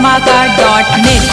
superdhamaka.net।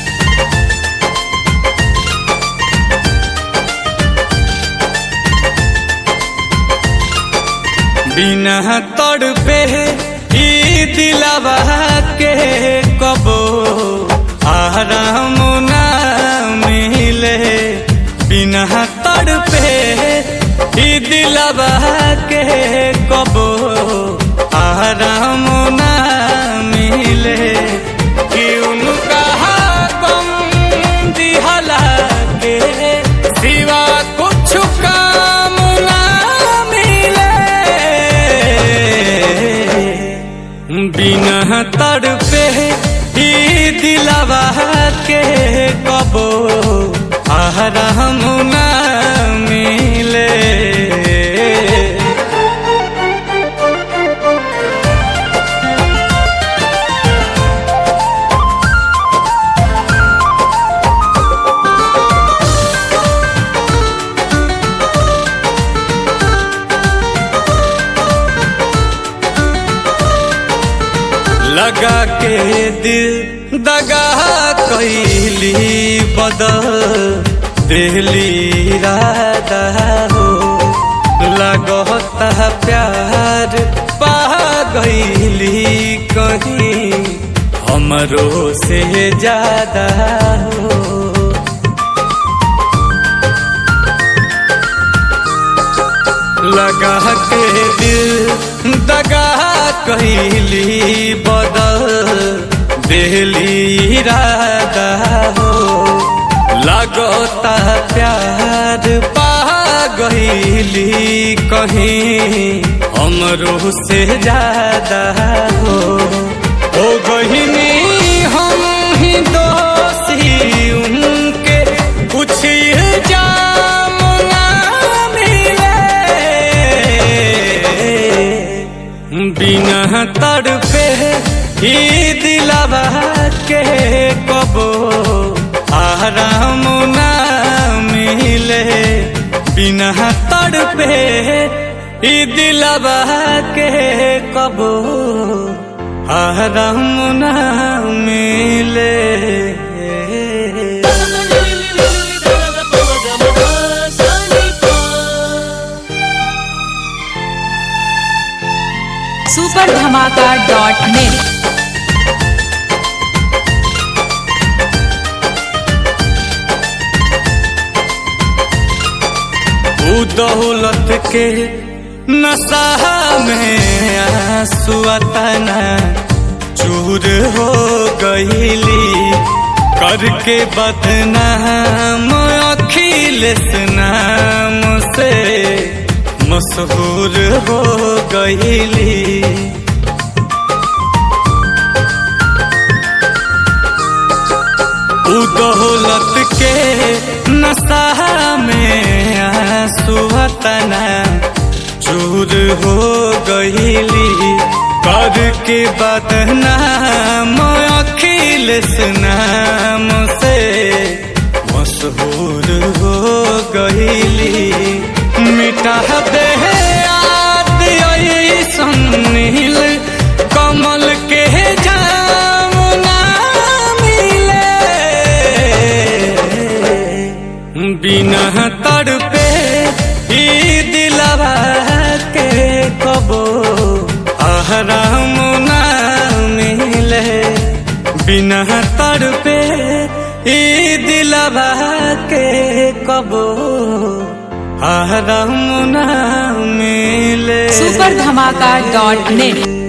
बिना तड़पे ई दिलवा के कबो आराम ना मिले। बिना तड़पे ई दिलवा के कबो आराम ना मिले। कि उनका गम दिहला के सिवा कुछ काम ना मिले। बिना तड़पे ई दिलवा के कबो आराम ना मिले। लगा के दिल दगा कैली बदल दिली राधा हो। लगता प्यार पा गईली कहीं हमरो से ज्यादा हो। लगा के दिल दगा कैली बदल दिली इरादा हो। लगता प्यार पा गईली कहीं हमरो से ज्यादा हो। गहिनी हम ही दोषी उनके कुछ इल्जाम ना मिले। बिना तड़पे ई दिलवा के कबो आराम ना मिले। बिना तड़पे ई दिलवा के कबो आराम ना मिले। superdhamaka.net। दौलत के नशा में आंसू तना चूर हो गईली। करके बदनाम अखिलेश नाम से मशहूर हो गईली। दौलत के नशा में आंसू तना चूर हो गईली। करके बदनाम अखिलेश नाम से मशहूर हो गईली। मिटा दे याद ऐसन नील कमल के जाम ना मिले। बिना तड़पे ई दिलवा के कबो आराम ना मिले। बिना तड़पे ई दिलवा के कबो आराम ना मिले। superdhamaka.net।